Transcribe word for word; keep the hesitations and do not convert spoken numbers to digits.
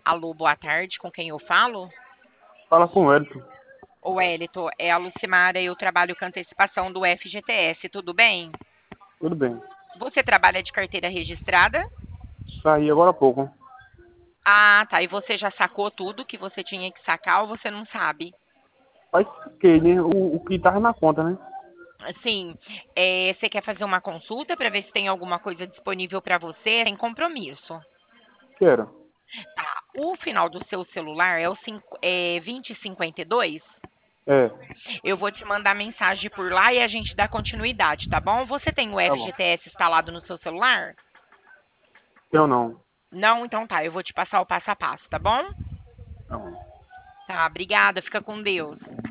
Alô, boa tarde, com quem eu falo? Fala com o Elton. Ô, Wellington, é a Lucimara, eu trabalho com antecipação do F G T S, tudo bem? Tudo bem. Você trabalha de carteira registrada? Saí agora há pouco. Ah, tá, e você já sacou tudo que você tinha que sacar ou você não sabe? Mas que, né? O, o que tava na conta, né? Assim, é, você quer fazer uma consulta para ver se tem alguma coisa disponível para você sem compromisso? Quero. Tá, o final do seu celular é o cinco, é, vinte e cinquenta e dois? É, Eu vou te mandar mensagem por lá e a gente dá continuidade, tá bom? Você tem o tá bom. F G T S instalado no seu celular? Eu não. Não? Então tá, eu vou te passar o passo a passo, tá bom? Tá bom. Tá, obrigada, fica com Deus.